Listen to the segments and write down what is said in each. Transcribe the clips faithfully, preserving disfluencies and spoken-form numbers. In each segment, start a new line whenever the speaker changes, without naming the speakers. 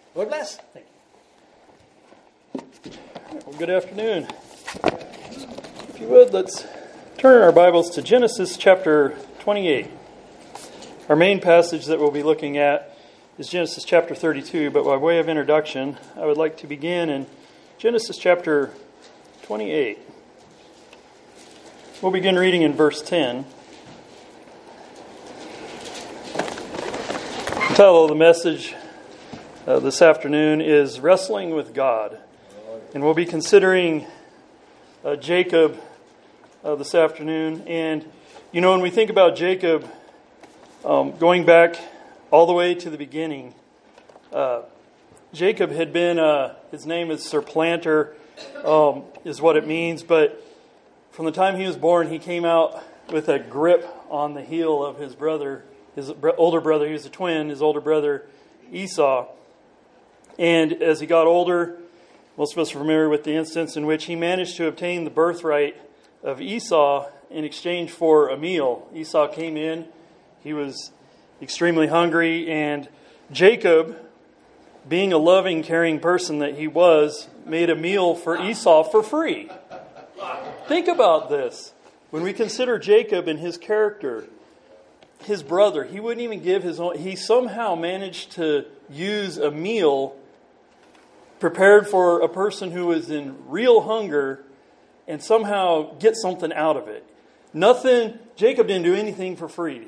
Lord bless. Thank you.
Well, good afternoon. If you would, let's turn our Bibles to Genesis chapter twenty-eight. Our main passage that we'll be looking at is Genesis chapter thirty-two, but by way of introduction, I would like to begin in Genesis chapter twenty-eight. We'll begin reading in verse ten. The title of the message uh, this afternoon is Wrestling with God. And we'll be considering uh, Jacob uh, this afternoon. And, you know, when we think about Jacob, um, going back all the way to the beginning, uh, Jacob had been, uh, his name is supplanter, um, is what it means. But from the time he was born, he came out with a grip on the heel of his brother, his older brother. He was a twin, his older brother Esau. And as he got older, most of us are familiar with the instance in which he managed to obtain the birthright of Esau in exchange for a meal. Esau came in, he was extremely hungry, and Jacob, being a loving, caring person that he was, made a meal for Esau for free. Think about this. When we consider Jacob and his character, his brother, he wouldn't even give his own, he somehow managed to use a meal prepared for a person who was in real hunger and somehow get something out of it. Nothing, Jacob didn't do anything for free.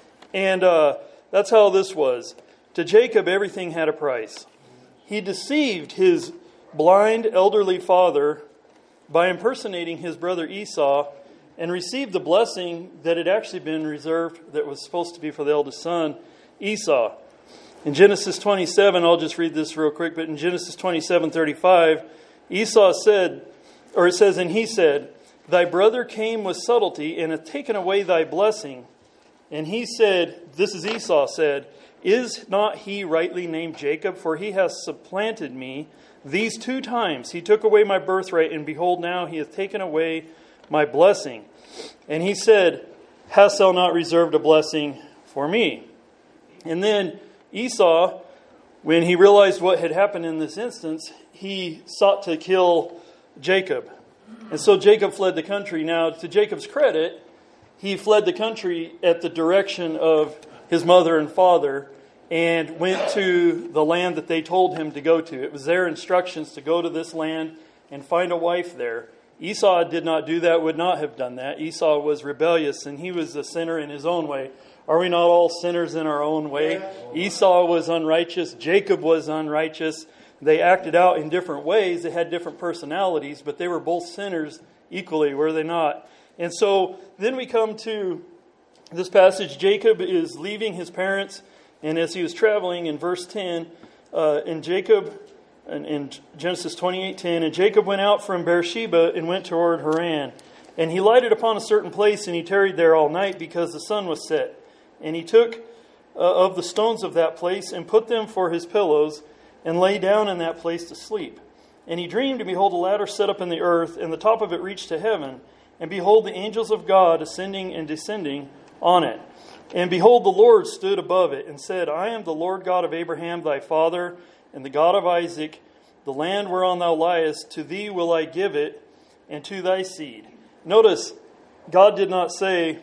And uh, that's how this was. To Jacob, everything had a price. He deceived his blind elderly father by impersonating his brother Esau and received the blessing that had actually been reserved, that was supposed to be for the eldest son, Esau. In Genesis twenty-seven, I'll just read this real quick, but in Genesis twenty-seven thirty-five, Esau said, or it says, and he said, thy brother came with subtlety and hath taken away thy blessing. And he said, this is Esau said, is not he rightly named Jacob? For he hath supplanted me these two times. He took away my birthright, and behold, now he hath taken away my blessing. And he said, hast thou not reserved a blessing for me? And then Esau, when he realized what had happened in this instance, he sought to kill Jacob. And so Jacob fled the country. Now, to Jacob's credit, he fled the country at the direction of his mother and father and went to the land that they told him to go to. It was their instructions to go to this land and find a wife there. Esau did not do that, would not have done that. Esau was rebellious, and he was a sinner in his own way. Are we not all sinners in our own way? Esau was unrighteous. Jacob was unrighteous. They acted out in different ways. They had different personalities, but they were both sinners equally, were they not? And so then we come to this passage. Jacob is leaving his parents, and as he was traveling in verse ten, uh, and Jacob, in, in Genesis twenty-eight ten, and Jacob went out from Beersheba and went toward Haran. And he lighted upon a certain place, and he tarried there all night because the sun was set. And he took uh, of the stones of that place and put them for his pillows and lay down in that place to sleep. And he dreamed, and behold, a ladder set up in the earth, and the top of it reached to heaven. And behold, the angels of God ascending and descending on it. And behold, the Lord stood above it and said, I am the Lord God of Abraham thy father, and the God of Isaac. The land whereon thou liest, to thee will I give it, and to thy seed. Notice, God did not say,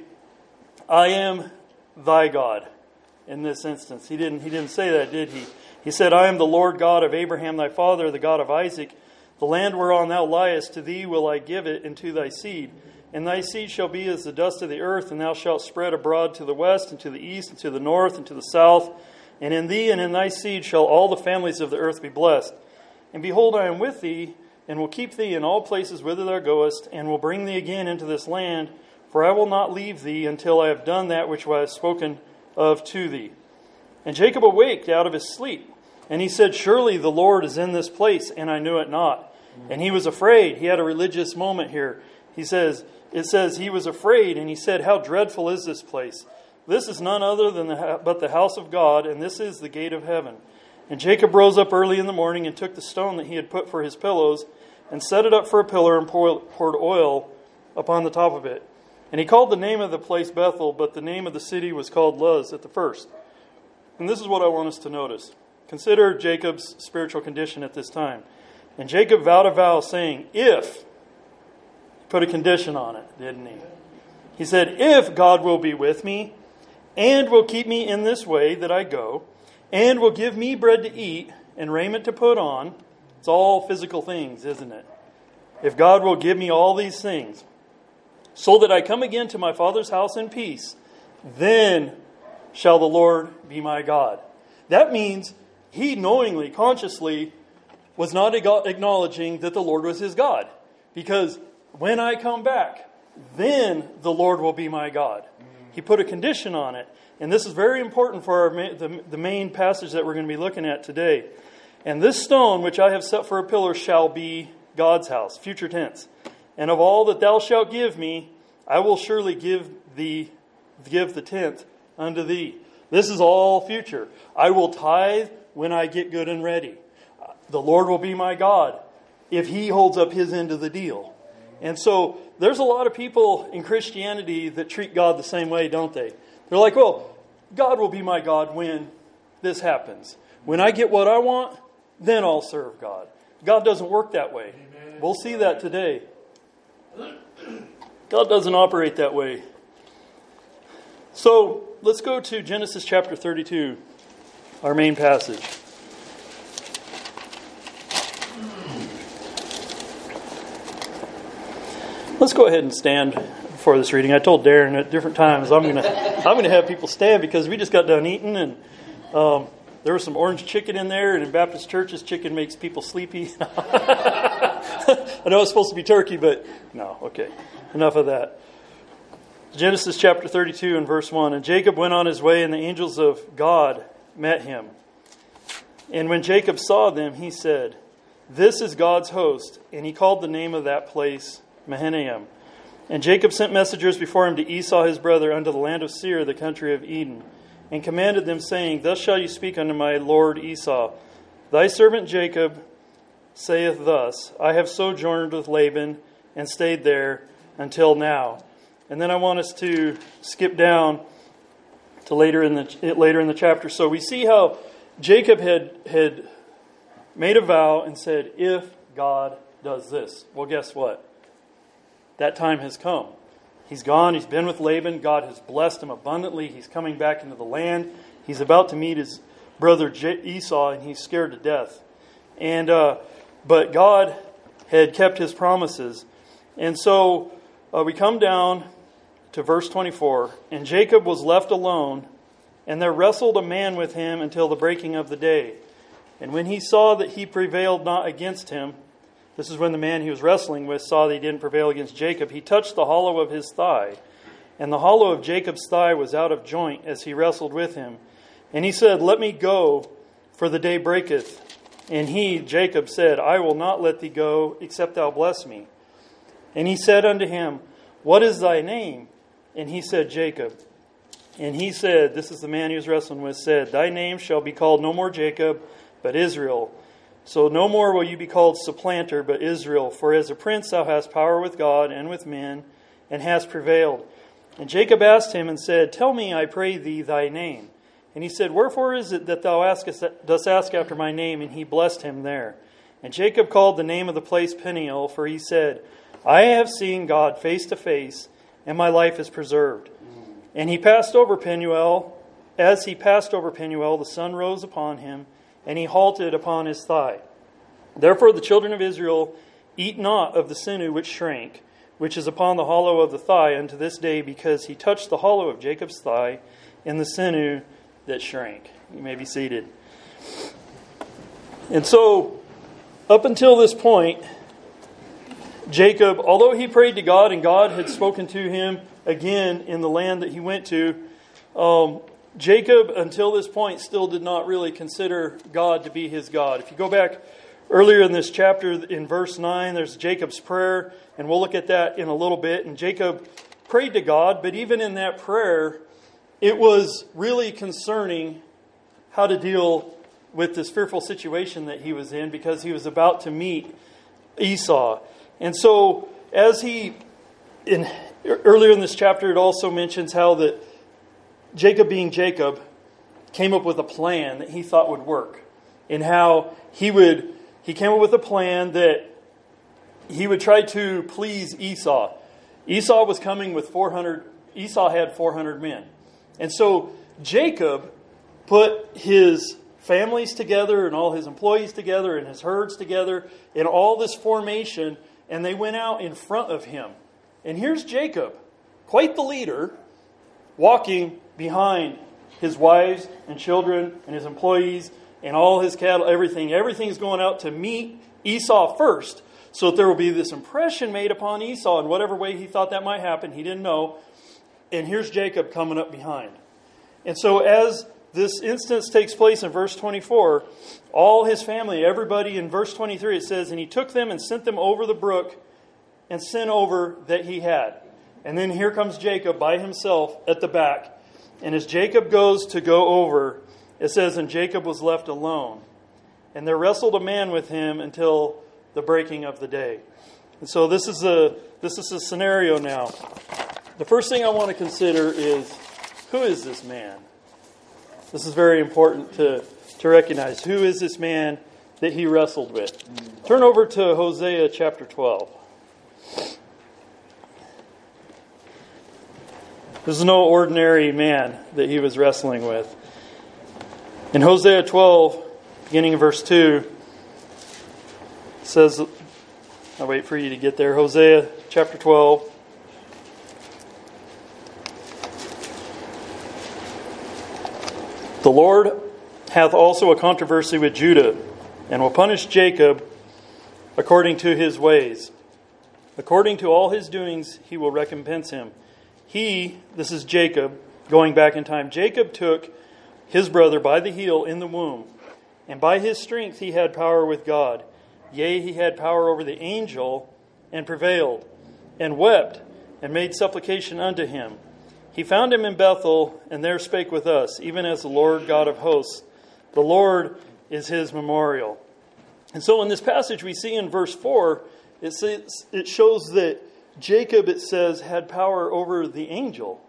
I am thy God in this instance. He didn't, he didn't say that, did he? He said, I am the Lord God of Abraham thy father, the God of Isaac. The land whereon thou liest, to thee will I give it, and to thy seed. And thy seed shall be as the dust of the earth, and thou shalt spread abroad to the west, and to the east, and to the north, and to the south. And in thee and in thy seed shall all the families of the earth be blessed. And behold, I am with thee, and will keep thee in all places whither thou goest, and will bring thee again into this land, for I will not leave thee until I have done that which I have spoken of to thee. And Jacob awaked out of his sleep, and he said, surely the Lord is in this place, and I knew it not. And he was afraid. He had a religious moment here. He says, it says he was afraid, and he said, how dreadful is this place? This is none other than the, but the house of God, and this is the gate of heaven. And Jacob rose up early in the morning and took the stone that he had put for his pillows and set it up for a pillar and poured oil upon the top of it. And he called the name of the place Bethel, but the name of the city was called Luz at the first. And this is what I want us to notice. consider Jacob's spiritual condition at this time. And Jacob vowed a vow saying, if, put a condition on it, didn't he? He said, if God will be with me, and will keep me in this way that I go, and will give me bread to eat and raiment to put on. It's all physical things, isn't it? If God will give me all these things, so that I come again to my father's house in peace, then shall the Lord be my God. That means he knowingly, consciously, was not acknowledging that the Lord was his God. Because when I come back, then the Lord will be my God. He put a condition on it. And this is very important for our, the, the main passage that we're going to be looking at today. And this stone which I have set for a pillar shall be God's house, future tense. And of all that thou shalt give me, I will surely give thee, give the tenth unto thee. This is all future. I will tithe when I get good and ready. The Lord will be my God if he holds up his end of the deal. And so there's a lot of people in Christianity that treat God the same way, don't they? They're like, well, God will be my God when this happens. When I get what I want, then I'll serve God. God doesn't work that way. Amen. We'll see that today. God doesn't operate that way. So let's go to Genesis chapter thirty-two, our main passage. Let's go ahead and stand for this reading. I told Darren at different times I'm gonna I'm gonna have people stand because we just got done eating, and um, there was some orange chicken in there, and in Baptist churches, chicken makes people sleepy. I know it's supposed to be turkey, but no. Okay, enough of that. Genesis chapter thirty-two and verse one. And Jacob went on his way, and the angels of God met him. And when Jacob saw them, he said, "This is God's host." And he called the name of that place Mahanaim. And Jacob sent messengers before him to Esau his brother unto the land of Seir, the country of Edom, and commanded them, saying, Thus shall you speak unto my lord Esau. Thy servant Jacob saith thus, I have sojourned with Laban and stayed there until now. And then I want us to skip down to later in the later in the chapter. So we see how Jacob had had made a vow and said, if God does this. Well, guess what? That time has come. He's gone. He's been with Laban. God has blessed him abundantly. He's coming back into the land. He's about to meet his brother Esau, and he's scared to death. And uh, but God had kept his promises. And so uh, we come down to verse twenty-four. And Jacob was left alone, and there wrestled a man with him until the breaking of the day. And when he saw that he prevailed not against him, this is when the man he was wrestling with saw that he didn't prevail against Jacob, he touched the hollow of his thigh. And the hollow of Jacob's thigh was out of joint as he wrestled with him. And he said, Let me go, for the day breaketh. And he, Jacob, said, I will not let thee go, except thou bless me. And he said unto him, What is thy name? And he said, Jacob. And he said, this is the man he was wrestling with, said, Thy name shall be called no more Jacob, but Israel. So no more will you be called supplanter, but Israel. For as a prince thou hast power with God and with men, and hast prevailed. And Jacob asked him and said, Tell me, I pray thee, thy name. And he said, Wherefore is it that thou askest, dost ask after my name? And he blessed him there. And Jacob called the name of the place Peniel, for he said, I have seen God face to face, and my life is preserved. And he passed over Penuel. As he passed over Penuel, the sun rose upon him, and he halted upon his thigh. Therefore the children of Israel eat not of the sinew which shrank, which is upon the hollow of the thigh unto this day, because he touched the hollow of Jacob's thigh in the sinew that shrank. You may be seated. And so, up until this point, Jacob, although he prayed to God and God had spoken to him again in the land that he went to, um, Jacob, until this point, still did not really consider God to be his God. If you go back earlier in this chapter, in verse nine, there's Jacob's prayer, and we'll look at that in a little bit. And Jacob prayed to God, but even in that prayer, it was really concerning how to deal with this fearful situation that he was in, because he was about to meet Esau. And so, as he, in earlier in this chapter, it also mentions how that Jacob, being Jacob, came up with a plan that he thought would work. and how he would he came up with a plan that he would try to please Esau. Esau was coming with four hundred. Esau had four hundred men. And so Jacob put his families together and all his employees together and his herds together in all this formation, and they went out in front of him. And here's Jacob, quite the leader, walking behind his wives and children and his employees and all his cattle, everything. Everything's going out to meet Esau first, so that there will be this impression made upon Esau in whatever way he thought that might happen. He didn't know. And here's Jacob coming up behind. And so as this instance takes place in verse twenty-four, all his family, everybody in verse twenty-three, it says, and he took them and sent them over the brook and sent over that he had. And then here comes Jacob by himself at the back. And as Jacob goes to go over, it says, and Jacob was left alone. And there wrestled a man with him until the breaking of the day. And so this is a this is a scenario now. The first thing I want to consider is, who is this man? This is very important to, to recognize. Who is this man that he wrestled with? Turn over to Hosea chapter twelve. This is no ordinary man that he was wrestling with. In Hosea twelve, beginning in verse two, it says, I'll wait for you to get there. Hosea chapter twelve. The Lord hath also a controversy with Judah, and will punish Jacob according to his ways. According to all his doings, he will recompense him. He, this is Jacob, going back in time, Jacob took his brother by the heel in the womb, and by his strength he had power with God. Yea, he had power over the angel, and prevailed, and wept, and made supplication unto him. He found him in Bethel, and there spake with us, even as the Lord God of hosts. The Lord is his memorial. And so in this passage we see in verse four, it says, it shows that Jacob, it says, had power over the angel.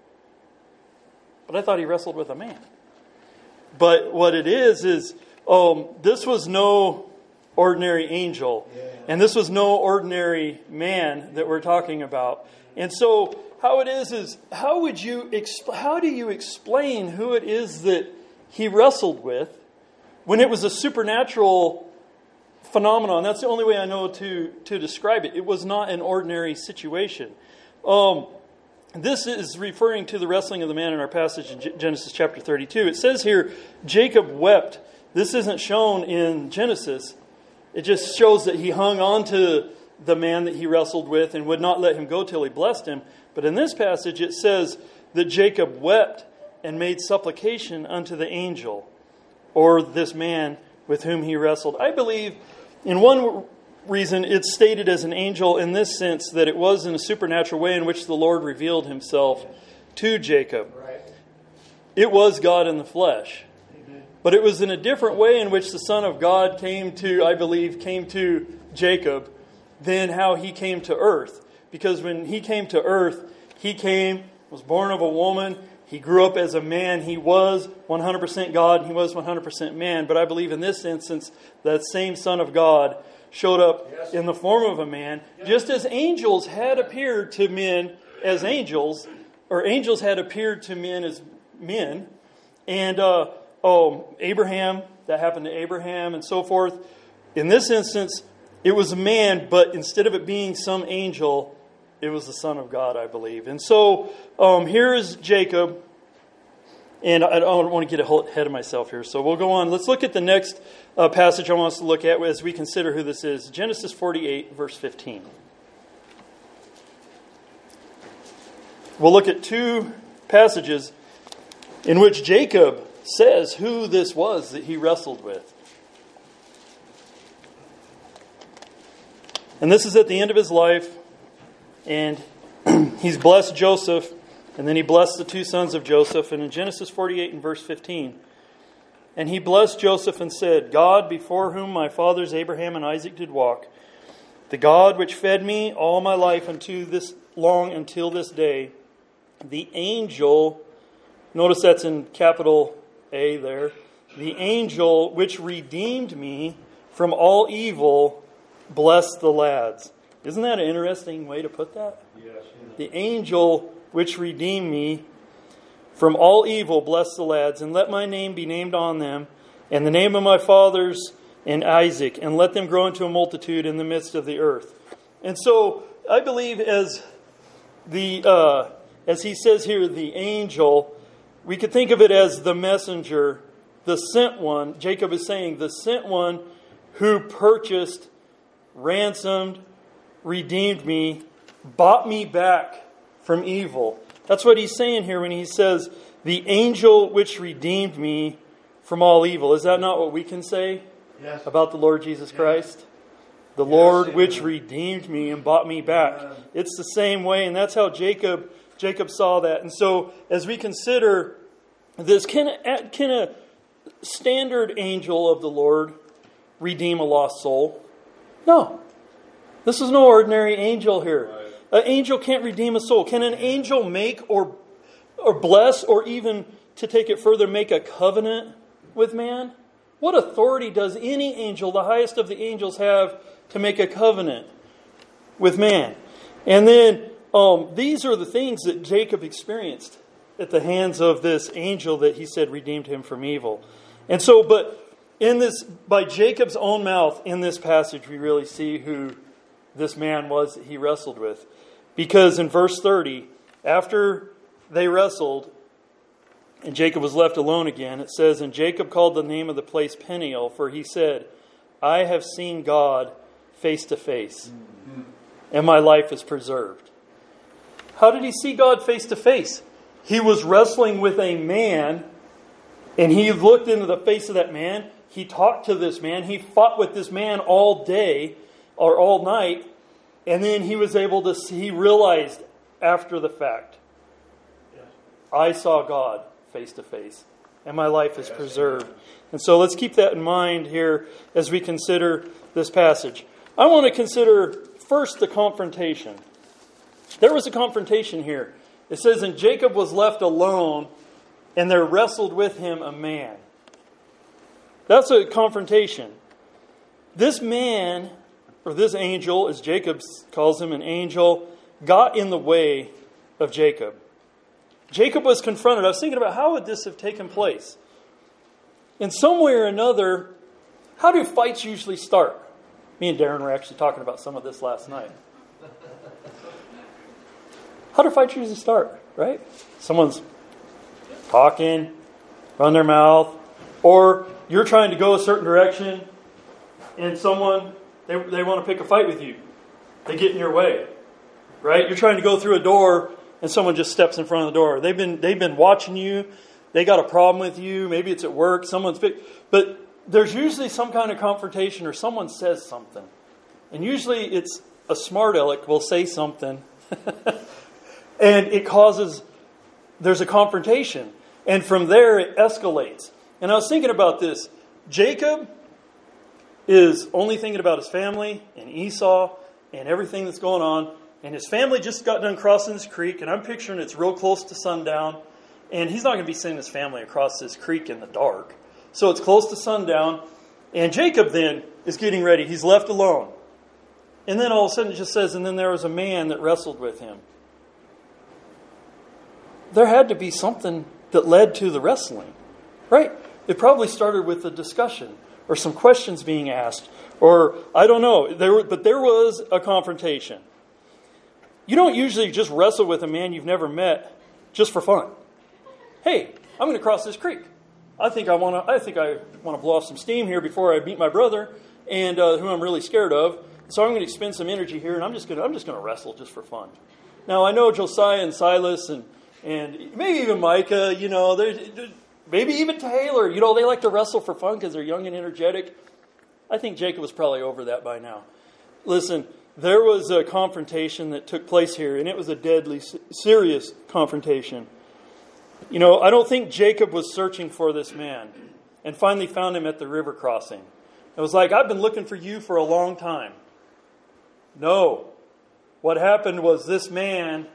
But I thought he wrestled with a man. But what it is, is um, this was no ordinary angel. Yeah. And this was no ordinary man that we're talking about. And so how it is, is how would you, exp- how do you explain who it is that he wrestled with when it was a supernatural phenomenon? That's the only way I know to, to describe it. It was not an ordinary situation. Um, this is referring to the wrestling of the man in our passage in G- Genesis chapter thirty-two. It says here, Jacob wept. This isn't shown in Genesis. It just shows that he hung on to the man that he wrestled with and would not let him go till he blessed him. But in this passage it says that Jacob wept and made supplication unto the angel, or this man with whom he wrestled. I believe in one reason it's stated as an angel in this sense, that it was in a supernatural way in which the Lord revealed himself to Jacob. It was God in the flesh. But it was in a different way in which the Son of God came to, I believe, came to Jacob than how he came to earth. Because when he came to earth, he came, was born of a woman, he grew up as a man, he was one hundred percent God, he was one hundred percent man. But I believe in this instance, that same Son of God showed up yes. in the form of a man, yes. just as angels had appeared to men as angels, or angels had appeared to men as men. And uh, oh, Abraham, that happened to Abraham and so forth. In this instance, it was a man, but instead of it being some angel, it was the Son of God, I believe. And so um, here is Jacob. And I don't want to get ahead of myself here, so we'll go on. Let's look at the next uh, passage I want us to look at as we consider who this is. Genesis forty-eight, verse fifteen. We'll look at two passages in which Jacob says who this was that he wrestled with. And this is at the end of his life, and he's blessed Joseph, and then he blessed the two sons of Joseph. And in Genesis forty-eight and verse fifteen, and he blessed Joseph and said, God, before whom my fathers Abraham and Isaac did walk, the God which fed me all my life unto this long until this day, the angel, notice that's in capital A there, the angel which redeemed me from all evil, bless the lads. Isn't that an interesting way to put that?
Yes.
The angel which redeemed me from all evil, bless the lads, and let my name be named on them, and the name of my fathers and Isaac, and let them grow into a multitude in the midst of the earth. And so I believe as the uh, as he says here, the angel, we could think of it as the messenger, the sent one. Jacob is saying the sent one who purchased, ransomed, redeemed me, bought me back from evil. That's what he's saying here when he says, the angel which redeemed me from all evil. Is that not what we can say
Yes.
about the Lord Jesus Christ?
Yes.
The
Yes,
Lord
amen.
which redeemed me and bought me back.
Amen.
It's the same way, and that's how Jacob Jacob saw that. And so as we consider this, can a, can a standard angel of the Lord redeem a lost soul? No. This is no ordinary angel here.
Right.
An angel can't redeem a soul. Can an angel make or or bless, or even, to take it further, make a covenant with man? What authority does any angel, the highest of the angels, have to make a covenant with man? And then um, these are the things that Jacob experienced at the hands of this angel that he said redeemed him from evil. And so, but in this, by Jacob's own mouth, in this passage, we really see who this man was that he wrestled with. Because in verse thirty, after they wrestled, and Jacob was left alone again, it says, and Jacob called the name of the place Peniel, for he said, I have seen God face to face, and my life is preserved. How did he see God face to face? He was wrestling with a man, and he looked into the face of that man. He talked to this man. He fought with this man all day or all night, and then he was able to see, he realized after the fact, I saw God face to face, and my life is preserved. And so let's keep that in mind here as we consider this passage. I want to consider first the confrontation. There was a confrontation here. It says, and Jacob was left alone, and there wrestled with him a man. That's a confrontation. This man, or this angel, as Jacob calls him, an angel, got in the way of Jacob. Jacob was confronted. I was thinking about how would this have taken place? In some way or another, how do fights usually start? Me and Darren were actually talking about some of this last night. How do fights usually start, right? Someone's talking, run their mouth, or you're trying to go a certain direction, and someone, they, they want to pick a fight with you. They get in your way, right? You're trying to go through a door, and someone just steps in front of the door. They've been they've been watching you. They got a problem with you. Maybe it's at work. Someone's big, but there's usually some kind of confrontation, or someone says something, and usually it's a smart aleck will say something, and it causes there's a confrontation, and from there it escalates. And I was thinking about this. Jacob is only thinking about his family and Esau and everything that's going on. And his family just got done crossing this creek, and I'm picturing it's real close to sundown. And he's not going to be sending his family across this creek in the dark. So it's close to sundown. And Jacob then is getting ready. He's left alone. And then all of a sudden it just says, and then there was a man that wrestled with him. There had to be something that led to the wrestling, right? It probably started with a discussion or some questions being asked, or I don't know. There, were, but there was a confrontation. You don't usually just wrestle with a man you've never met just for fun. Hey, I'm going to cross this creek. I think I want to. I think I want to blow off some steam here before I meet my brother, and uh, who I'm really scared of. So I'm going to expend some energy here, and I'm just going to. I'm just going to wrestle just for fun. Now I know Josiah and Silas and and maybe even Micah. You know, maybe even Taylor. You know, they like to wrestle for fun because they're young and energetic. I think Jacob was probably over that by now. Listen. There was a confrontation that took place here, and it was a deadly, serious confrontation. You know, I don't think Jacob was searching for this man and finally found him at the river crossing. It was like, I've been looking for you for a long time. No. What happened was this man,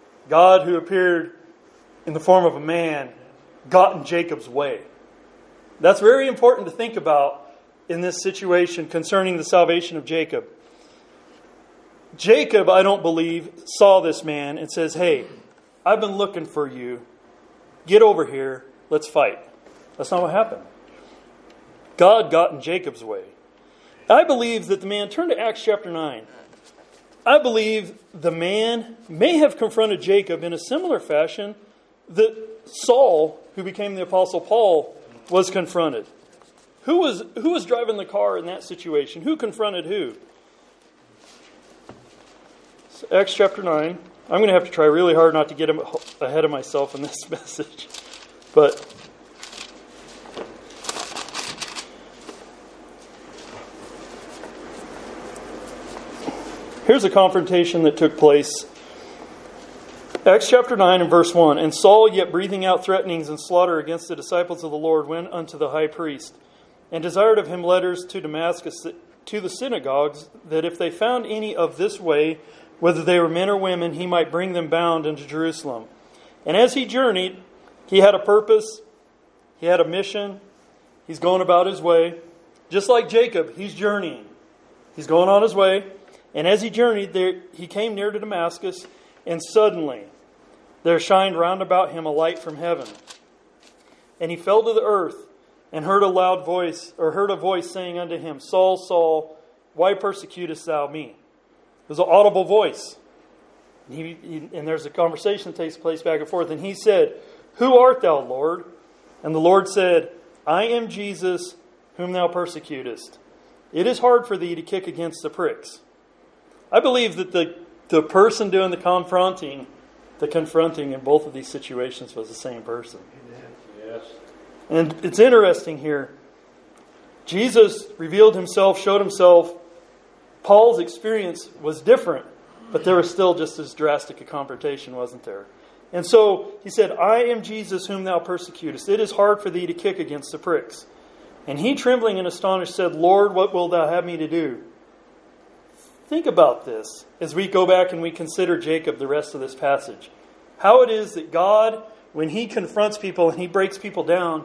God who appeared in the form of a man, got in Jacob's way. That's very important to think about in this situation concerning the salvation of Jacob. Jacob, I don't believe, saw this man and says, hey, I've been looking for you. Get over here. Let's fight. That's not what happened. God got in Jacob's way. I believe that the man, turn to Acts chapter nine. I believe the man may have confronted Jacob in a similar fashion that Saul, who became the Apostle Paul, was confronted. Who was, who was driving the car in that situation? Who confronted who? So Acts chapter nine. I'm going to have to try really hard not to get ahead of myself in this message. But here's a confrontation that took place. Acts chapter nine and verse one. And Saul, yet breathing out threatenings and slaughter against the disciples of the Lord, went unto the high priest, and desired of him letters to Damascus, to the synagogues, that if they found any of this way, whether they were men or women, he might bring them bound into Jerusalem. And as he journeyed, he had a purpose, he had a mission, he's going about his way. Just like Jacob, he's journeying. He's going on his way. And as he journeyed, there he came near to Damascus, and suddenly there shined round about him a light from heaven. And he fell to the earth, and heard a loud voice, or heard a voice saying unto him, Saul, Saul, why persecutest thou me? It was an audible voice. And, he, he, and there's a conversation that takes place back and forth. And he said, Who art thou, Lord? And the Lord said, I am Jesus, whom thou persecutest. It is hard for thee to kick against the pricks. I believe that the, the person doing the confronting, the confronting in both of these situations was the same person.
Yes.
And it's interesting here. Jesus revealed himself, showed himself. Paul's experience was different, but there was still just as drastic a confrontation, wasn't there? And so he said, I am Jesus whom thou persecutest. It is hard for thee to kick against the pricks. And he, trembling and astonished, said, Lord, what wilt thou have me to do? Think about this as we go back and we consider Jacob the rest of this passage. How it is that God, when he confronts people and he breaks people down,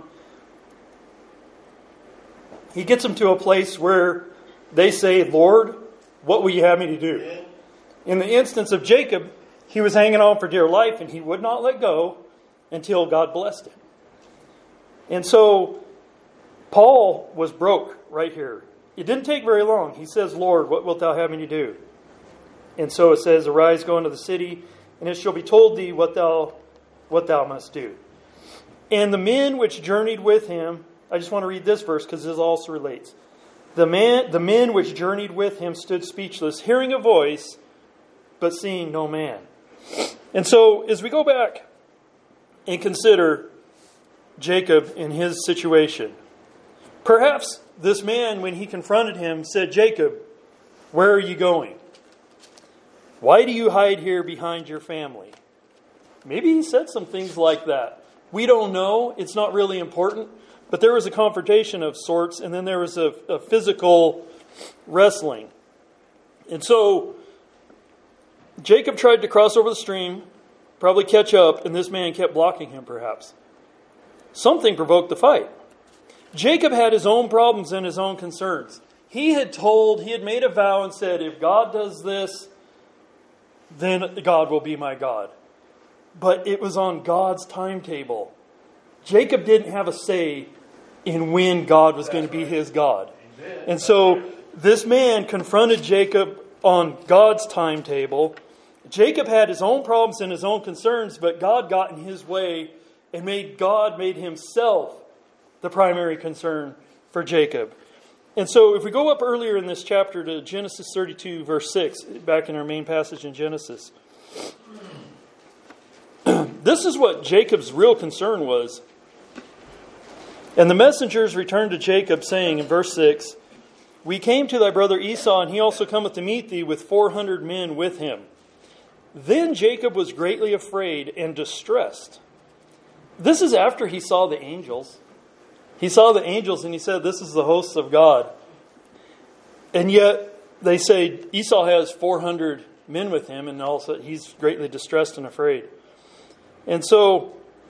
he gets them to a place where they say, Lord, what will you have me to do? In the instance of Jacob, he was hanging on for dear life and he would not let go until God blessed him. And so Paul was broke right here. It didn't take very long. He says, Lord, what wilt thou have me to do? And so it says, Arise, go into the city, and it shall be told thee what thou what thou must do. And the men which journeyed with him, I just want to read this verse because this also relates. The man, the men which journeyed with him stood speechless, hearing a voice, but seeing no man. And so, as we go back and consider Jacob in his situation, perhaps this man, when he confronted him, said, Jacob, where are you going? Why do you hide here behind your family? Maybe he said some things like that. We don't know. It's not really important. But there was a confrontation of sorts, and then there was a, a physical wrestling. And so Jacob tried to cross over the stream, probably catch up, and this man kept blocking him perhaps. Something provoked the fight. Jacob had his own problems and his own concerns. He had told, he had made a vow and said, if God does this, then God will be my God. But it was on God's timetable. Jacob didn't have a say in when God was going to be his God. And so this man confronted Jacob on God's timetable. Jacob had his own problems and his own concerns, but God got in his way and made God made himself the primary concern for Jacob. And so if we go up earlier in this chapter to Genesis thirty-two, verse six, back in our main passage in Genesis, this is what Jacob's real concern was. And the messengers returned to Jacob, saying in verse six, We came to thy brother Esau, and he also cometh to meet thee with four hundred men with him. Then Jacob was greatly afraid and distressed. This is after he saw the angels. He saw the angels and he said, this is the hosts of God. And yet they say Esau has four hundred men with him, and also he's greatly distressed and afraid. And so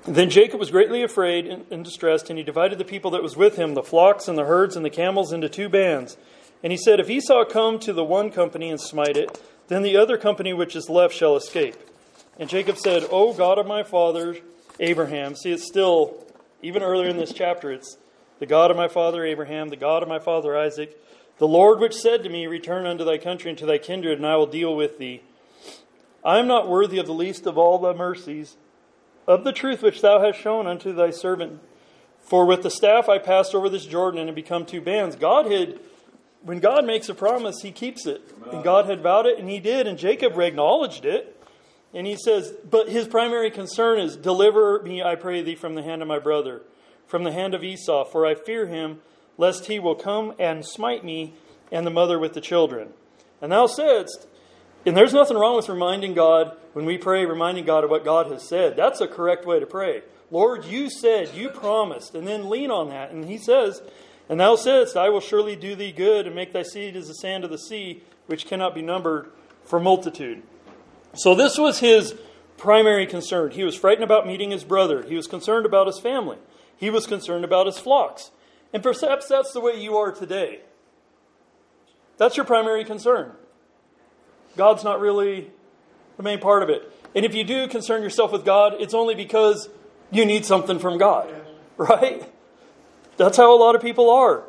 Then Jacob was greatly afraid and distressed, and he divided the people that was with him, the flocks and the herds and the camels, into two bands. And he said, if Esau come to the one company and smite it, then the other company which is left shall escape. And Jacob said, O God of my father Abraham. See, it's still, even earlier in this chapter, it's the God of my father Abraham, the God of my father Isaac, the Lord which said to me, return unto thy country and to thy kindred, and I will deal with thee. I am not worthy of the least of all thy mercies, of the truth which thou hast shown unto thy servant. For with the staff I passed over this Jordan, and had become two bands. God had, when God makes a promise, he keeps it. And God had vowed it, and he did. And Jacob acknowledged it. And he says, but his primary concern is, deliver me, I pray thee, from the hand of my brother, from the hand of Esau. For I fear him, lest he will come and smite me and the mother with the children. And thou saidst, and there's nothing wrong with reminding God, when we pray, reminding God of what God has said. That's a correct way to pray. Lord, you said, you promised, and then lean on that. And he says, and thou saidst, I will surely do thee good, and make thy seed as the sand of the sea, which cannot be numbered for multitude. So this was his primary concern. He was frightened about meeting his brother. He was concerned about his family. He was concerned about his flocks. And perhaps that's the way you are today. That's your primary concern. God's not really the main part of it. And if you do concern yourself with God, it's only because you need something from God. Right? That's how a lot of people are.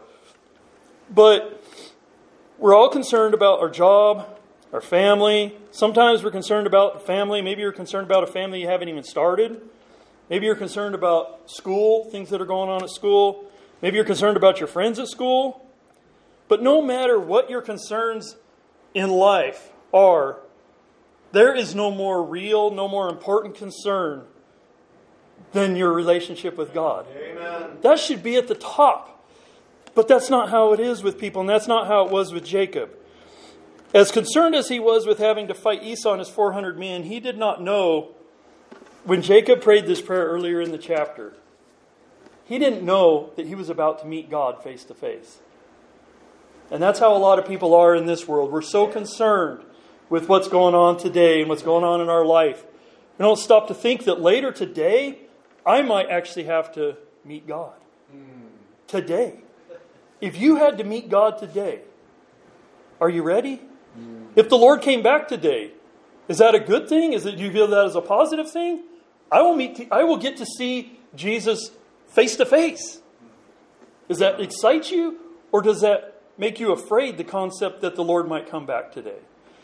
But we're all concerned about our job, our family. Sometimes we're concerned about family. Maybe you're concerned about a family you haven't even started. Maybe you're concerned about school, things that are going on at school. Maybe you're concerned about your friends at school. But no matter what your concerns in life are, there is no more real, no more important concern than your relationship with God. Amen. That should be at the top. But that's not how it is with people, and that's not how it was with Jacob. As concerned as he was with having to fight Esau and his four hundred men, he did not know, when Jacob prayed this prayer earlier in the chapter, he didn't know that he was about to meet God face to face. And that's how a lot of people are in this world. We're so concerned with what's going on today and what's going on in our life. We don't stop to think that later today, I might actually have to meet God. Today. If you had to meet God today, are you ready? If the Lord came back today, is that a good thing? Is it, do you feel that as a positive thing? I will meet. I will get to see Jesus face to face. Does that excite you, or does that make you afraid, the concept that the Lord might come back today?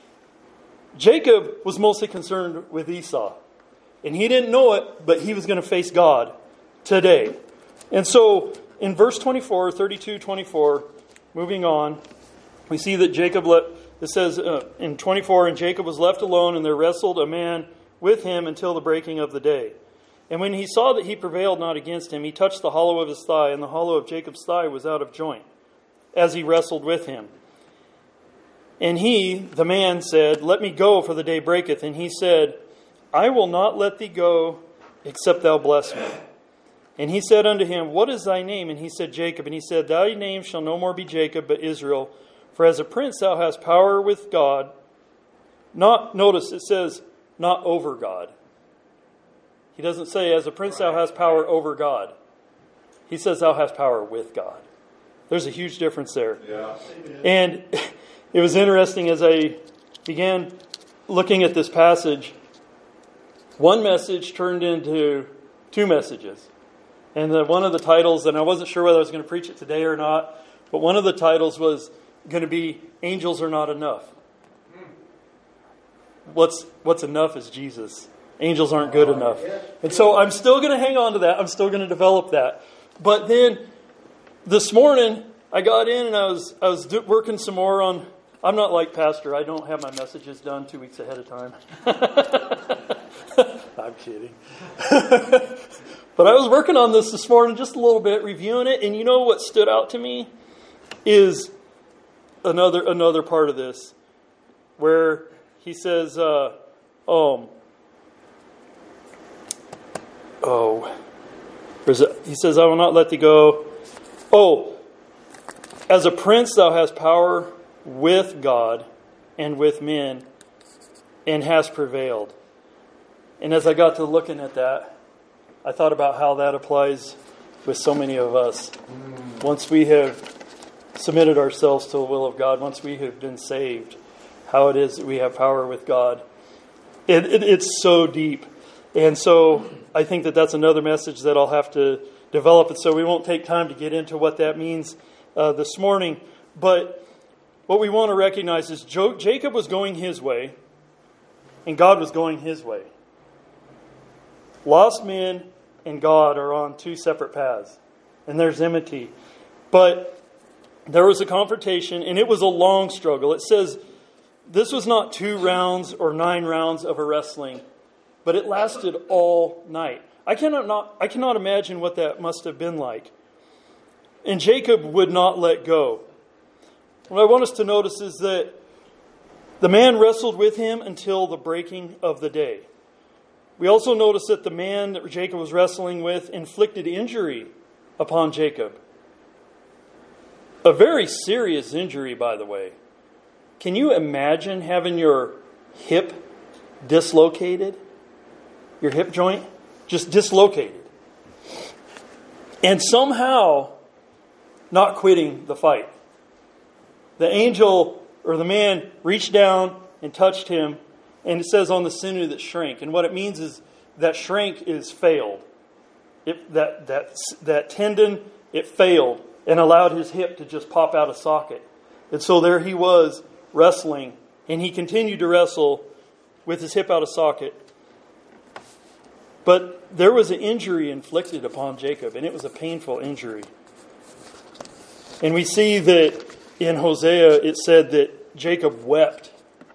Jacob was mostly concerned with Esau. And he didn't know it, but he was going to face God today. And so in verse twenty-four, thirty-two, twenty-four, moving on, we see that Jacob, let, it says uh, in twenty-four, and Jacob was left alone, and there wrestled a man with him until the breaking of the day. And when he saw that he prevailed not against him, he touched the hollow of his thigh, and the hollow of Jacob's thigh was out of joint, as he wrestled with him. And he, the man, said, Let me go, for the day breaketh. And he said, I will not let thee go, except thou bless me. And he said unto him, What is thy name? And he said, Jacob. And he said, Thy name shall no more be Jacob, but Israel. For as a prince thou hast power with God. Not, notice it says, not over God. He doesn't say, as a prince thou hast power over God. He says, thou hast power with God. There's a huge difference there. Yeah. And it was interesting as I began looking at this passage, one message turned into two messages. And the, one of the titles, and I wasn't sure whether I was going to preach it today or not, but one of the titles was going to be, Angels Are Not Enough. What's, what's enough is Jesus. Angels aren't good enough. And so I'm still going to hang on to that. I'm still going to develop that. But then this morning, I got in and I was I was do, working some more on, I'm not like Pastor. I don't have my messages done two weeks ahead of time. I'm kidding. But I was working on this this morning just a little bit, reviewing it. And you know what stood out to me is another another part of this where he says, uh, um, oh, he says, I will not let thee go. Oh, as a prince thou hast power with God and with men, and hast prevailed. And as I got to looking at that, I thought about how that applies with so many of us. Once we have submitted ourselves to the will of God, once we have been saved, how it is that we have power with God. It, it, it's so deep. And so I think that that's another message that I'll have to develop. And so we won't take time to get into what that means uh, this morning. But what we want to recognize is Jo- Jacob was going his way, and God was going his way. Lost men and God are on two separate paths, and there's enmity. But there was a confrontation, and it was a long struggle. It says this was not two rounds or nine rounds of a wrestling, but it lasted all night. I cannot not, I cannot imagine what that must have been like. And Jacob would not let go. What I want us to notice is that the man wrestled with him until the breaking of the day. We also notice that the man that Jacob was wrestling with inflicted injury upon Jacob. A very serious injury, by the way. Can you imagine having your hip dislocated? Your hip joint just dislocated. And somehow not quitting the fight. The angel or the man reached down and touched him, and it says on the sinew that shrank. And what it means is that shrank is failed. It, that, that, that tendon, it failed and allowed his hip to just pop out of socket. And so there he was wrestling, and he continued to wrestle with his hip out of socket. But there was an injury inflicted upon Jacob, and it was a painful injury. And we see that in Hosea it said that Jacob wept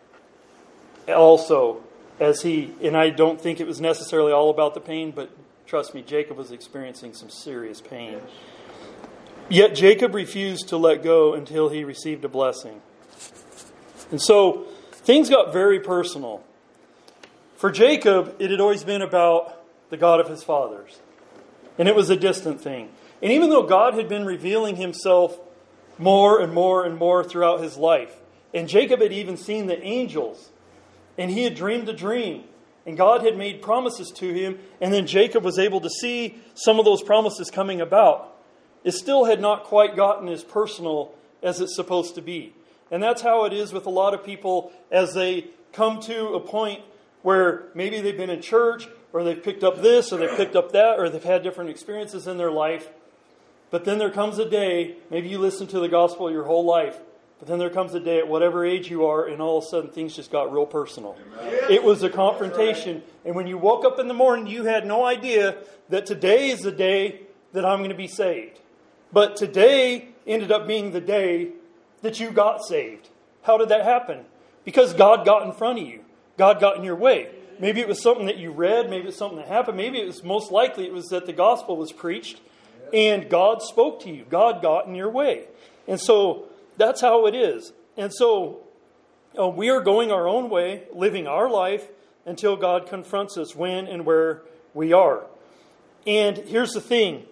also as he, and I don't think it was necessarily all about the pain, but trust me, Jacob was experiencing some serious pain. Yet Jacob refused to let go until he received a blessing. And so things got very personal. For Jacob, it had always been about the God of his fathers. And it was a distant thing. And even though God had been revealing himself more and more and more throughout his life, and Jacob had even seen the angels, and he had dreamed a dream, and God had made promises to him, and then Jacob was able to see some of those promises coming about, it still had not quite gotten as personal as it's supposed to be. And that's how it is with a lot of people as they come to a point where maybe they've been in church, or they've picked up this, or they've picked up that, or they've had different experiences in their life. But then there comes a day, maybe you listen to the gospel your whole life, but then there comes a day at whatever age you are, and all of a sudden things just got real personal. Amen. It was a confrontation. Right. And when you woke up in the morning, you had no idea that today is the day that I'm going to be saved. But today ended up being the day that you got saved. How did that happen? Because God got in front of you. God got in your way. Maybe it was something that you read. Maybe it was something that happened. Maybe it was most likely it was that the gospel was preached and God spoke to you. God got in your way. And so that's how it is. And so uh, we are going our own way, living our life until God confronts us when and where we are. And here's the thing.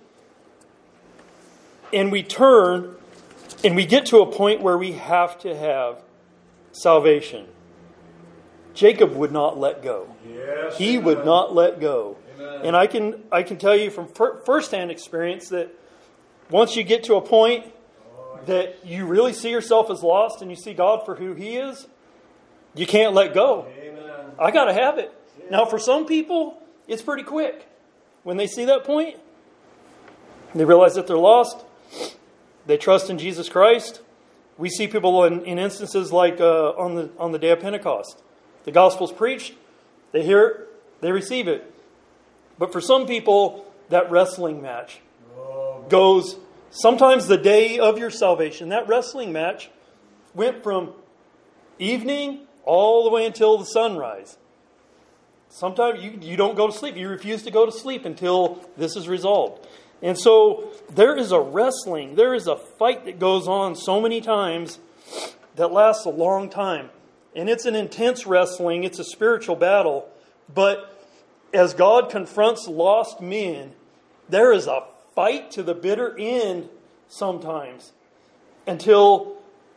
And we turn and we get to a point where we have to have salvation. Jacob would not let go. Yes, he amen. would not let go. Amen. And I can I can tell you from firsthand experience that once you get to a point that you really see yourself as lost and you see God for who He is, you can't let go. Amen. I got to have it. Yeah. Now, for some people, it's pretty quick. When they see that point, they realize that they're lost. They trust in Jesus Christ. We see people in, in instances like uh, on the on the day of Pentecost. The gospel's preached, they hear it, they receive it. But for some people, that wrestling match goes sometimes the day of your salvation. That wrestling match went from evening all the way until the sunrise. Sometimes you, you don't go to sleep. You refuse to go to sleep until this is resolved. And so there is a wrestling, there is a fight that goes on so many times that lasts a long time. And it's an intense wrestling. It's a spiritual battle. But as God confronts lost men, there is a fight to the bitter end sometimes until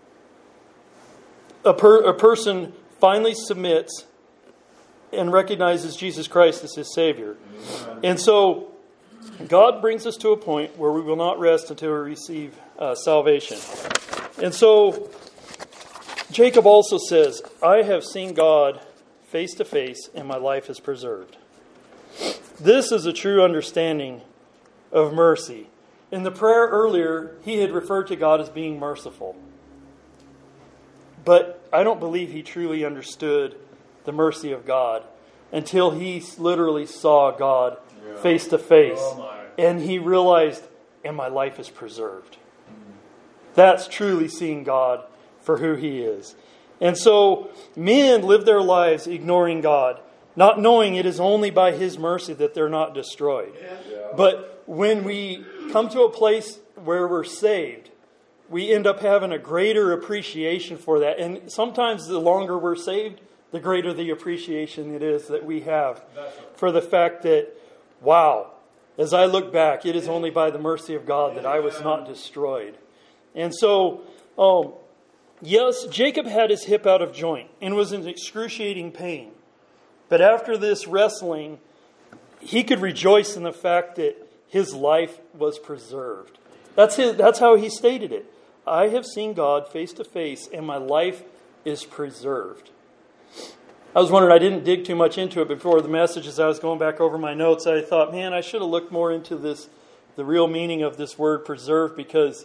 a, per, a person finally submits and recognizes Jesus Christ as his Savior. Amen. And so God brings us to a point where we will not rest until we receive uh, salvation. And so, Jacob also says, I have seen God face to face, and my life is preserved. This is a true understanding of mercy. In the prayer earlier, he had referred to God as being merciful. But I don't believe he truly understood the mercy of God until he literally saw God yeah. face to face. Oh and he realized, and my life is preserved. Mm. That's truly seeing God for who he is. And so men live their lives ignoring God, not knowing it is only by his mercy that they're not destroyed. Yeah. But when we come to a place where we're saved, we end up having a greater appreciation for that. And sometimes the longer we're saved, the greater the appreciation it is that we have for the fact that, wow, as I look back, it is only by the mercy of God that I was not destroyed. And so, um, yes, Jacob had his hip out of joint and was in excruciating pain. But after this wrestling, he could rejoice in the fact that his life was preserved. That's his, that's how he stated it. I have seen God face to face, and my life is preserved. I was wondering, I didn't dig too much into it before the message. As I was going back over my notes, I thought, man, I should have looked more into this, the real meaning of this word preserved, because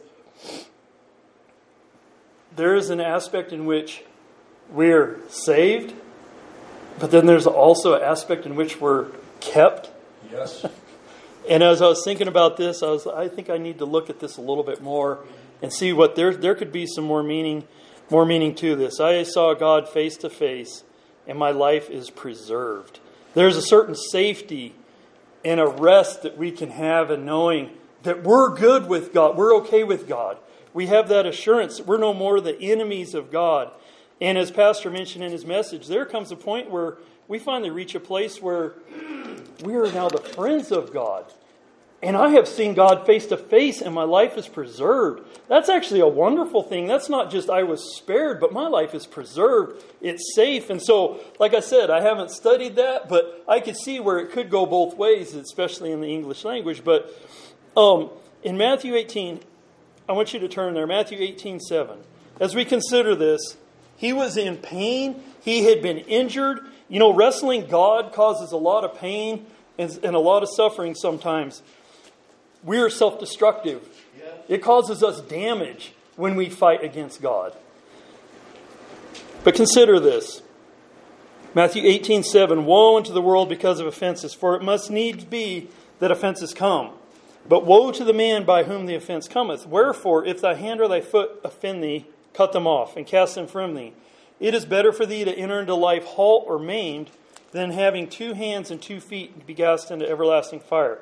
there is an aspect in which we're saved, but then there's also an aspect in which we're kept.
Yes.
And as I was thinking about this, I was, I think I need to look at this a little bit more and see what there there could be some more meaning, more meaning to this. I saw God face to face, and my life is preserved. There's a certain safety and a rest that we can have in knowing that we're good with God. We're okay with God. We have that assurance that we're no more the enemies of God. And as Pastor mentioned in his message, there comes a point where we finally reach a place where we are now the friends of God. And I have seen God face to face, and my life is preserved. That's actually a wonderful thing. That's not just I was spared, but my life is preserved. It's safe. And so, like I said, I haven't studied that, but I could see where it could go both ways, especially in the English language. But um, in Matthew eighteen, I want you to turn there, Matthew eighteen seven. As we consider this, he was in pain. He had been injured. You know, wrestling God causes a lot of pain and, and a lot of suffering sometimes. We are self-destructive. It causes us damage when we fight against God. But consider this. Matthew eighteen seven. Woe unto the world because of offenses, for it must needs be that offenses come. But woe to the man by whom the offense cometh. Wherefore, if thy hand or thy foot offend thee, cut them off, and cast them from thee. It is better for thee to enter into life halt or maimed, than having two hands and two feet to be cast into everlasting fire.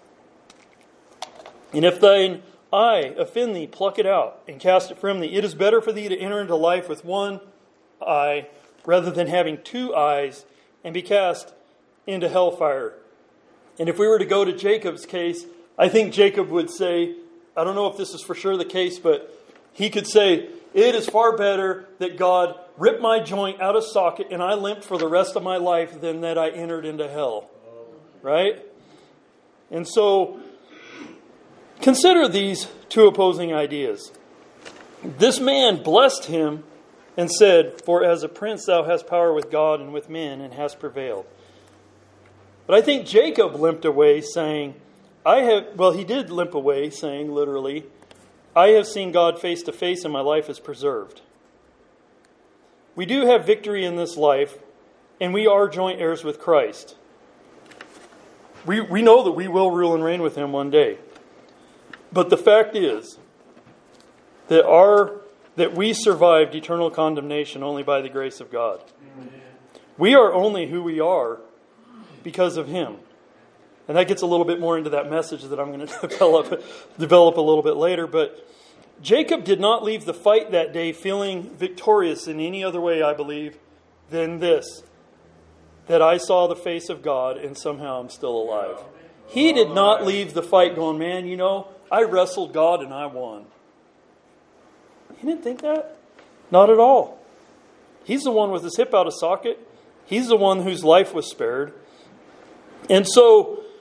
And if thine eye offend thee, pluck it out, and cast it from thee. It is better for thee to enter into life with one eye, rather than having two eyes, and be cast into hellfire. And if we were to go to Jacob's case, I think Jacob would say, I don't know if this is for sure the case, but he could say, it is far better that God ripped my joint out of socket and I limped for the rest of my life than that I entered into hell. Right? And so, consider these two opposing ideas. This man blessed him and said, for as a prince thou hast power with God and with men, and hast prevailed. But I think Jacob limped away saying, I have, well, he did limp away saying, literally, I have seen God face to face and my life is preserved. We do have victory in this life, and we are joint heirs with Christ. We, we know that we will rule and reign with him one day. But the fact is that our that we survived eternal condemnation only by the grace of God. Amen. We are only who we are because of him. And that gets a little bit more into that message that I'm going to develop, develop a little bit later. But Jacob did not leave the fight that day feeling victorious in any other way, I believe, than this. That I saw the face of God and somehow I'm still alive. He did not leave the fight going, man, you know, I wrestled God and I won. He didn't think that. Not at all. He's the one with his hip out of socket. He's the one whose life was spared. And so,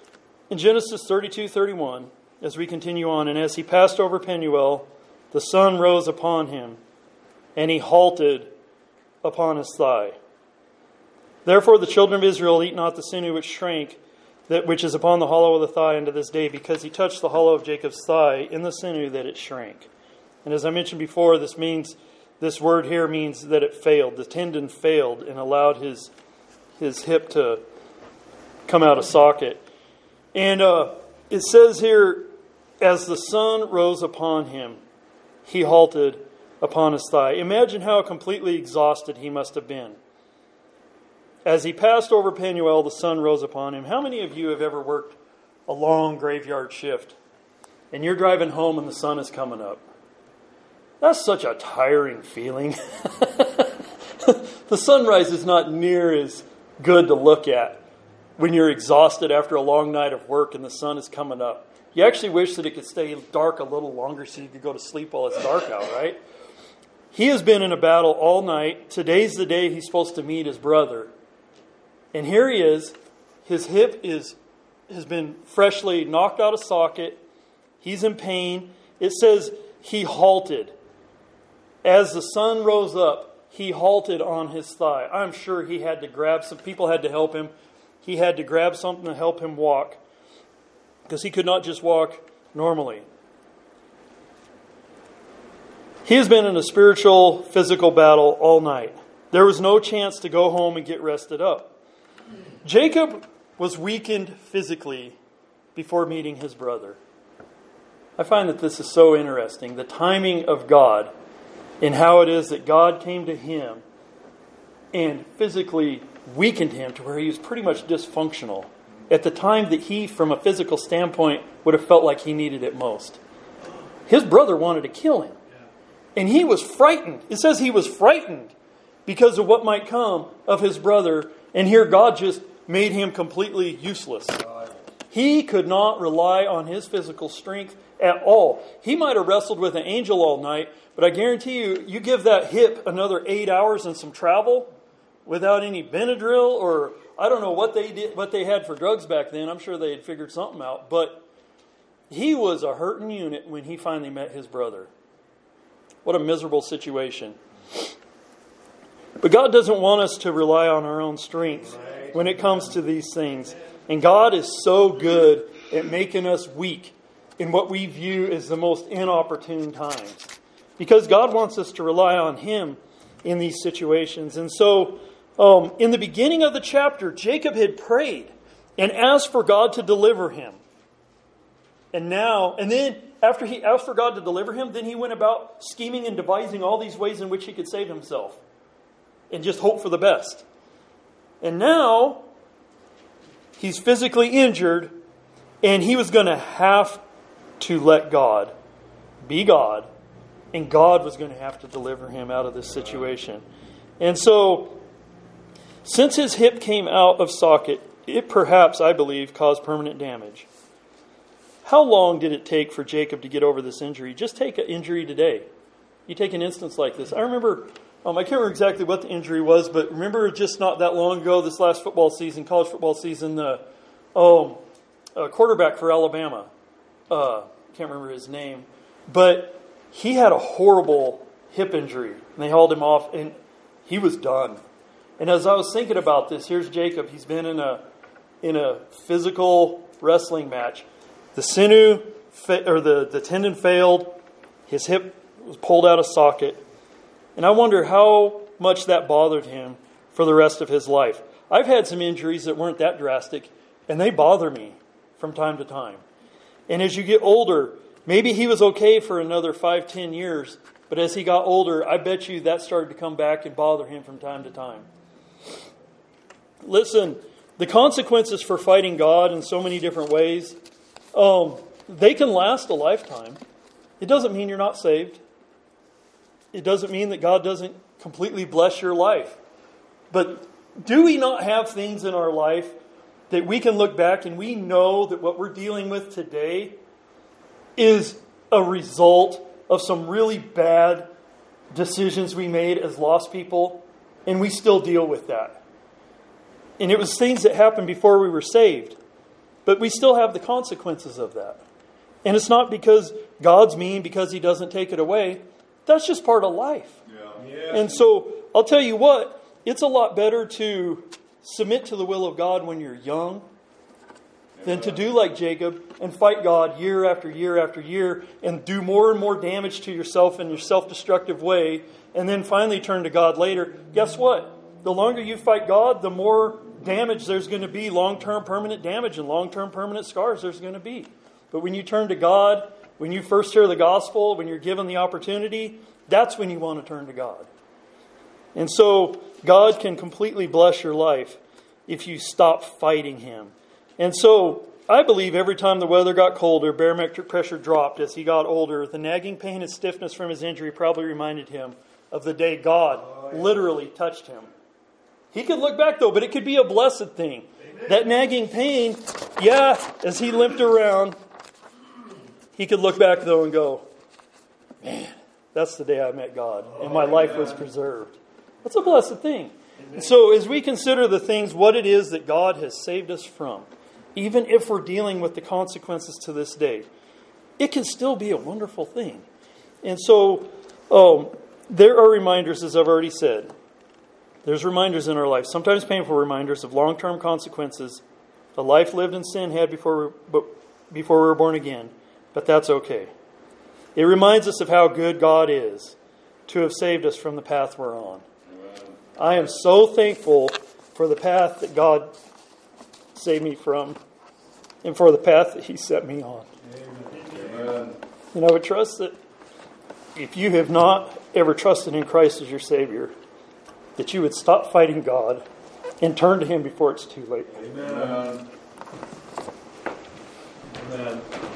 in Genesis thirty-two thirty-one, as we continue on, and as he passed over Penuel, the sun rose upon him, and he halted upon his thigh. Therefore the children of Israel eat not the sinew which shrank, that which is upon the hollow of the thigh unto this day, because he touched the hollow of Jacob's thigh in the sinew that it shrank. And as I mentioned before, this means this word here means that it failed. The tendon failed and allowed his his hip to come out of socket. And uh, it says here, as the sun rose upon him, he halted upon his thigh. Imagine how completely exhausted he must have been. As he passed over Penuel, the sun rose upon him. How many of you have ever worked a long graveyard shift and you're driving home and the sun is coming up? That's such a tiring feeling. The sunrise is not near as good to look at when you're exhausted after a long night of work and the sun is coming up. You actually wish that it could stay dark a little longer so you could go to sleep while it's dark out, right? He has been in a battle all night. Today's the day he's supposed to meet his brother. And here he is. His hip is has been freshly knocked out of socket. He's in pain. It says he halted. As the sun rose up, he halted on his thigh. I'm sure he had to grab some people had to help him. He had to grab something to help him walk, because he could not just walk normally. He has been in a spiritual, physical battle all night. There was no chance to go home and get rested up. Jacob was weakened physically before meeting his brother. I find that this is so interesting. The timing of God and how it is that God came to him and physically weakened him to where he was pretty much dysfunctional at the time that he, from a physical standpoint, would have felt like he needed it most. His brother wanted to kill him. And he was frightened. It says he was frightened because of what might come of his brother. And here God just made him completely useless. He could not rely on his physical strength at all. He might have wrestled with an angel all night, but I guarantee you, you give that hip another eight hours and some travel without any Benadryl, or I don't know what they did, what they had for drugs back then. I'm sure they had figured something out. But he was a hurting unit when he finally met his brother. What a miserable situation. But God doesn't want us to rely on our own strength when it comes to these things. And God is so good at making us weak in what we view as the most inopportune times. Because God wants us to rely on Him in these situations. And so, um, in the beginning of the chapter, Jacob had prayed and asked for God to deliver him. And now, and then after he asked for God to deliver him, then he went about scheming and devising all these ways in which he could save himself. And just hope for the best. And now, he's physically injured, and he was going to have to let God be God, and God was going to have to deliver him out of this situation. And so, since his hip came out of socket, it perhaps, I believe, caused permanent damage. How long did it take for Jacob to get over this injury? Just take an injury today. You take an instance like this. I remember, um, I can't remember exactly what the injury was, but remember just not that long ago, this last football season, college football season, the oh, uh, quarterback for Alabama, uh, can't remember his name, but he had a horrible hip injury, and they hauled him off, and he was done. And as I was thinking about this, here's Jacob. He's been in a in a physical wrestling match. The sinew, or the, the tendon failed. His hip was pulled out of socket. And I wonder how much that bothered him for the rest of his life. I've had some injuries that weren't that drastic, and they bother me from time to time. And as you get older, maybe he was okay for another five, ten years, but as he got older, I bet you that started to come back and bother him from time to time. Listen, the consequences for fighting God in so many different ways, um, they can last a lifetime. It doesn't mean you're not saved. It doesn't mean that God doesn't completely bless your life. But do we not have things in our life that we can look back and we know that what we're dealing with today is a result of some really bad decisions we made as lost people, and we still deal with that? And it was things that happened before we were saved. But we still have the consequences of that. And it's not because God's mean, because He doesn't take it away. That's just part of life.
Yeah. Yeah.
And so, I'll tell you what, it's a lot better to submit to the will of God when you're young than to do like Jacob and fight God year after year after year and do more and more damage to yourself in your self-destructive way and then finally turn to God later. Guess what? The longer you fight God, the more damage there's going to be, long-term permanent damage and long-term permanent scars there's going to be. But when you turn to God, when you first hear the gospel, when you're given the opportunity, that's when you want to turn to God. And so God can completely bless your life if you stop fighting Him. And so I believe every time the weather got colder, barometric pressure dropped as he got older, the nagging pain and stiffness from his injury probably reminded him of the day God literally touched him. He could look back though, but it could be a blessed thing. That nagging pain, yeah, as he limped around, he could look back though and go, man, that's the day I met God and my life was preserved. That's a blessed thing. And so as we consider the things, what it is that God has saved us from, even if we're dealing with the consequences to this day, it can still be a wonderful thing. And so um, there are reminders, as I've already said. There's reminders in our life, sometimes painful reminders of long-term consequences. A life lived in sin had before we, before we were born again. But that's okay. It reminds us of how good God is to have saved us from the path we're on. I am so thankful for the path that God saved me from and for the path that He set me on. Amen. And I would trust that if you have not ever trusted in Christ as your Savior, that you would stop fighting God and turn to Him before it's too late.
Amen. Amen.